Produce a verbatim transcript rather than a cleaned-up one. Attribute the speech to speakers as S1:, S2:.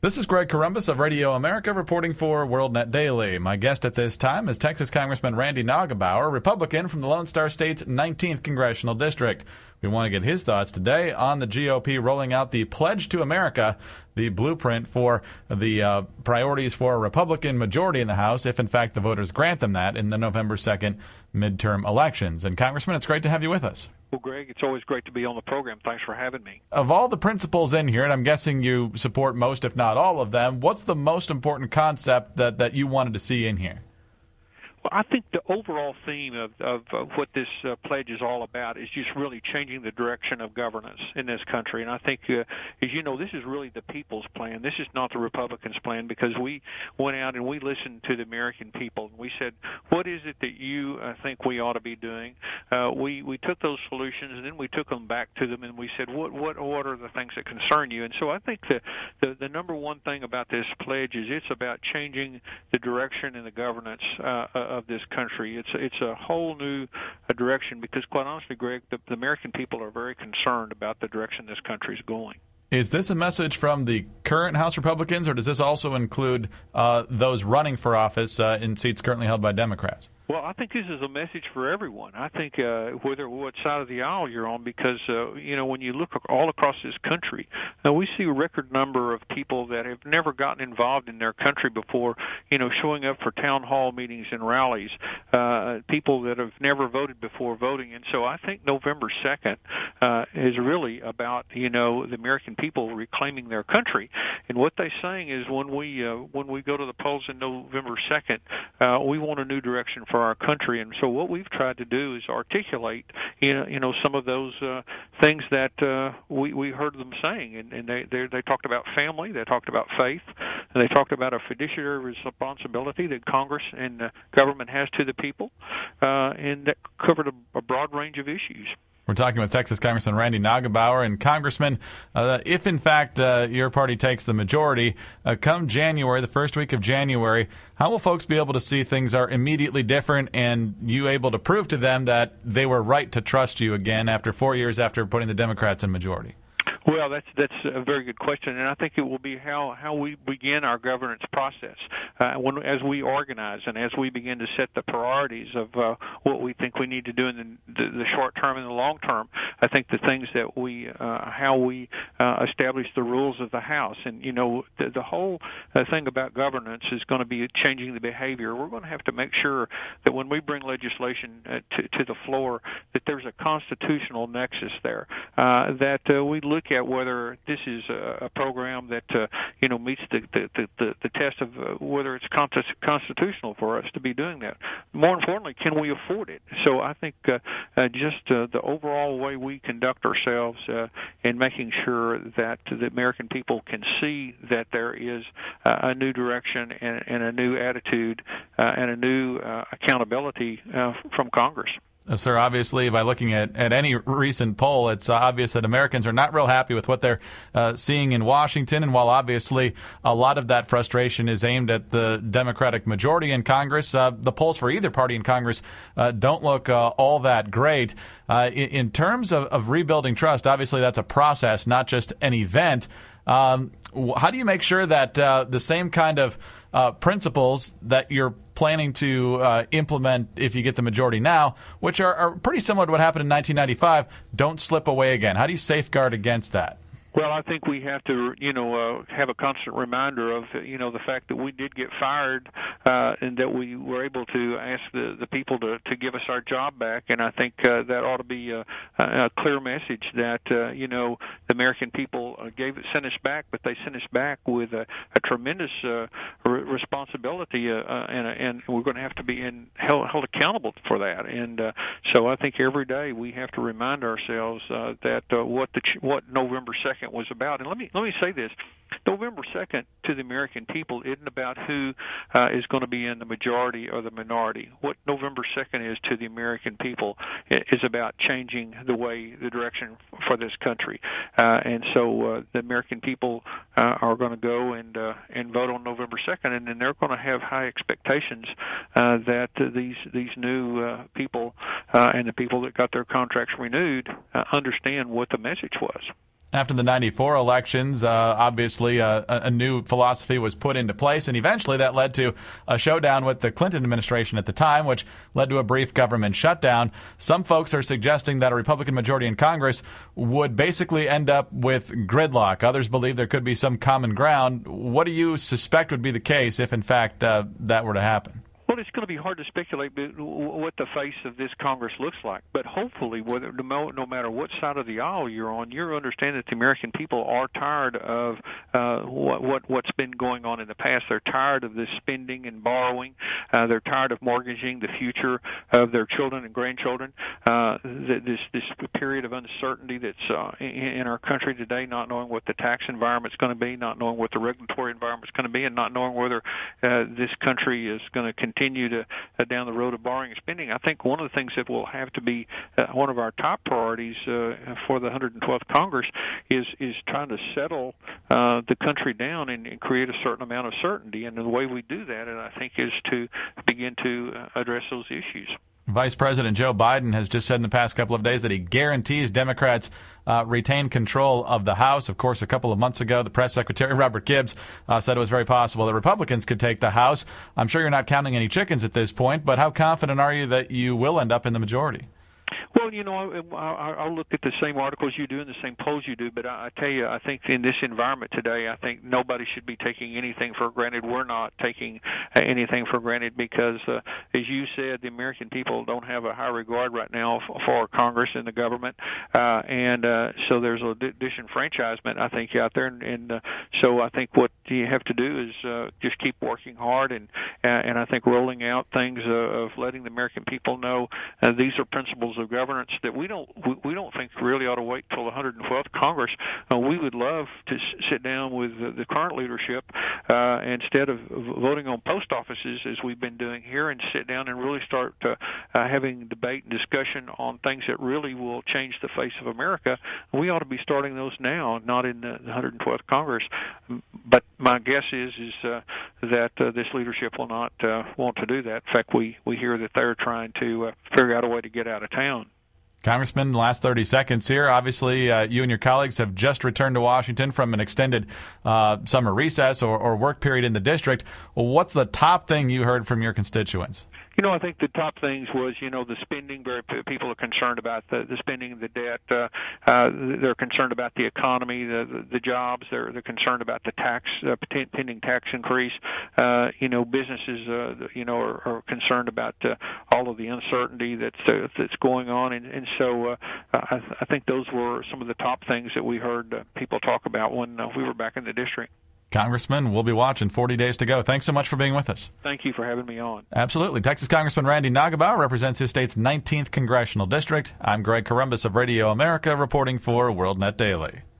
S1: This is Greg Corombos of Radio America reporting for WorldNet Daily. My guest at this time is Texas Congressman Randy Neugebauer, Republican from the Lone Star State's nineteenth Congressional District. We want to get his thoughts today on the G O P rolling out the Pledge to America, the blueprint for the uh, priorities for a Republican majority in the House, if in fact the voters grant them that in the November second midterm elections. And Congressman, it's great to have you with us.
S2: Well, Greg, it's always great to be on the program. Thanks for having me.
S1: Of all the principles in here, and I'm guessing you support most, if not all of them, what's the most important concept that, that you wanted to see in here?
S2: Well, I think the overall theme of, of, of what this uh, pledge is all about is just really changing the direction of governance in this country. And I think, uh, as you know, this is really the people's plan. This is not the Republicans' plan, because we went out and we listened to the American people. We said, what is it that you uh, think we ought to be doing? Uh, we, we took those solutions, and then we took them back to them, and we said, what what, what are the things that concern you? And so I think the, the, the number one thing about this pledge is it's about changing the direction and the governance uh, of this country. It's it's a whole new uh, direction, because quite honestly, Greg, the, the American people are very concerned about the direction this country is going.
S1: Is this a message from the current House Republicans, or does this also include uh, those running for office uh, in seats currently held by Democrats?
S2: Well, I think this is a message for everyone. I think uh, whether what side of the aisle you're on, because, uh, you know, when you look all across this country, uh, we see a record number of people that have never gotten involved in their country before, you know, showing up for town hall meetings and rallies, uh, people that have never voted before voting. And so I think November second uh, is really about, you know, the American people reclaiming their country. And what they're saying is when we, uh, when we go to the polls in November second, uh, we want a new direction for our country. And so what we've tried to do is articulate, you know, you know some of those uh, things that uh, we, we heard them saying. And, and they, they they talked about family, they talked about faith, and they talked about a fiduciary responsibility that Congress and uh, government has to the people, uh, and that covered a, a broad range of issues.
S1: We're talking with Texas Congressman Randy Neugebauer. And Congressman, uh, if in fact uh, your party takes the majority, uh, come January, the first week of January, how will folks be able to see things are immediately different, and you able to prove to them that they were right to trust you again after four years after putting the Democrats in majority?
S2: Well, that's that's a very good question, and I think it will be how, how we begin our governance process uh, when as we organize and as we begin to set the priorities of uh, what we think we need to do in the, the, the short term and the long term. I think the things that we uh, how we uh, establish the rules of the House, and you know the, the whole uh, thing about governance is going to be changing the behavior. We're going to have to make sure that when we bring legislation uh, to, to the floor, that there's a constitutional nexus there, uh, that uh, we look at whether this is a, a program that uh, you know meets the the, the, the test of uh, whether it's constitutional for us to be doing that. More importantly, can we afford it? So I think uh, uh, just uh, the overall way we conduct ourselves uh, in making sure that the American people can see that there is uh, a new direction and, and a new attitude uh, and a new uh, accountability uh, from Congress.
S1: Uh, sir, obviously, by looking at, at any recent poll, it's obvious that Americans are not real happy with what they're uh, seeing in Washington. And while obviously a lot of that frustration is aimed at the Democratic majority in Congress, uh, the polls for either party in Congress uh, don't look uh, all that great. Uh, in, in terms of, of rebuilding trust, obviously that's a process, not just an event. Um, how do you make sure that uh, the same kind of uh, principles that you're planning to uh, implement if you get the majority now, which are, are pretty similar to what happened in nineteen ninety-five, don't slip away again? How do you safeguard against that?
S2: Well, I think we have to, you know, uh, have a constant reminder of, you know, the fact that we did get fired uh, and that we were able to ask the, the people to, to give us our job back. And I think uh, that ought to be a, a clear message that, uh, you know, the American people uh, gave it, sent us back, but they sent us back with a, a tremendous uh, re- responsibility, uh, uh, and, and we're going to have to be in, held, held accountable for that. And uh, so I think every day we have to remind ourselves uh, that uh, what the what November second was about. And let me let me say this: November second to the American people isn't about who uh, is going to be in the majority or the minority. What November second is to the American people is about changing the way, the direction for this country. Uh, and so uh, the American people uh, are going to go and uh, and vote on November second, and then they're going to have high expectations uh, that uh, these these new uh, people uh, and the people that got their contracts renewed uh, understand what the message was.
S1: After the ninety-four elections, uh, obviously uh, a, a new philosophy was put into place, and eventually that led to a showdown with the Clinton administration at the time, which led to a brief government shutdown. Some folks are suggesting that a Republican majority in Congress would basically end up with gridlock. Others believe there could be some common ground. What do you suspect would be the case if, in fact, uh, that were to happen?
S2: Well, it's going to be hard to speculate what the face of this Congress looks like. But hopefully, whether no matter what side of the aisle you're on, you understand that the American people are tired of uh, what, what what's been going on in the past. They're tired of this spending and borrowing. Uh, they're tired of mortgaging the future of their children and grandchildren. Uh, this this period of uncertainty that's uh, in, in our country today, not knowing what the tax environment's going to be, not knowing what the regulatory environment's going to be, and not knowing whether uh, this country is going to continue continue to uh, down the road of borrowing and spending. I think one of the things that will have to be uh, one of our top priorities uh, for the one hundred twelfth Congress is is trying to settle uh, the country down and, and create a certain amount of certainty. And the way we do that, and I think, is to begin to uh, address those issues.
S1: Vice President Joe Biden has just said in the past couple of days that he guarantees Democrats uh, retain control of the House. Of course, a couple of months ago, the press secretary, Robert Gibbs, uh, said it was very possible that Republicans could take the House. I'm sure you're not counting any chickens at this point, but how confident are you that you will end up in the majority?
S2: Well, you know, I, I'll look at the same articles you do and the same polls you do, but I, I tell you, I think in this environment today, I think nobody should be taking anything for granted. We're not taking anything for granted because, uh, as you said, the American people don't have a high regard right now for Congress and the government, uh, and uh, so there's a disenfranchisement, I think, out there, and, and uh, so I think what you have to do is uh, just keep working hard, and uh, and I think rolling out things uh, of letting the American people know uh, these are principles of governance that we don't we, we don't think really ought to wait till the one hundred twelfth Congress. Uh, we would love to s- sit down with uh, the current leadership uh, instead of voting on post offices as we've been doing here, and sit down and really start uh, uh, having debate and discussion on things that really will change the face of America. We ought to be starting those now, not in the one hundred twelfth Congress. But my guess is is uh, that uh, this leadership will not uh, want to do that. In fact, we, we hear that they're trying to uh, figure out a way to get out of town.
S1: Congressman, the last thirty seconds here. Obviously, uh, you and your colleagues have just returned to Washington from an extended uh, summer recess or, or work period in the district. Well, what's the top thing you heard from your constituents?
S2: You know, I think the top things was, you know, the spending. Very people are concerned about the, the spending, the debt. Uh, uh, they're concerned about the economy, the the, the jobs. They're they're concerned about the tax uh, pending tax increase. Uh, you know, businesses, uh, you know, are, are concerned about uh, all of the uncertainty that's uh, that's going on, and and so uh, I, I think those were some of the top things that we heard uh, people talk about when uh, we were back in the district.
S1: Congressman, we'll be watching. forty days to go. Thanks so much for being with us.
S2: Thank you for having me on.
S1: Absolutely. Texas Congressman Randy Nagelbauer represents his state's nineteenth Congressional District. I'm Greg Corombos of Radio America reporting for WorldNet Daily.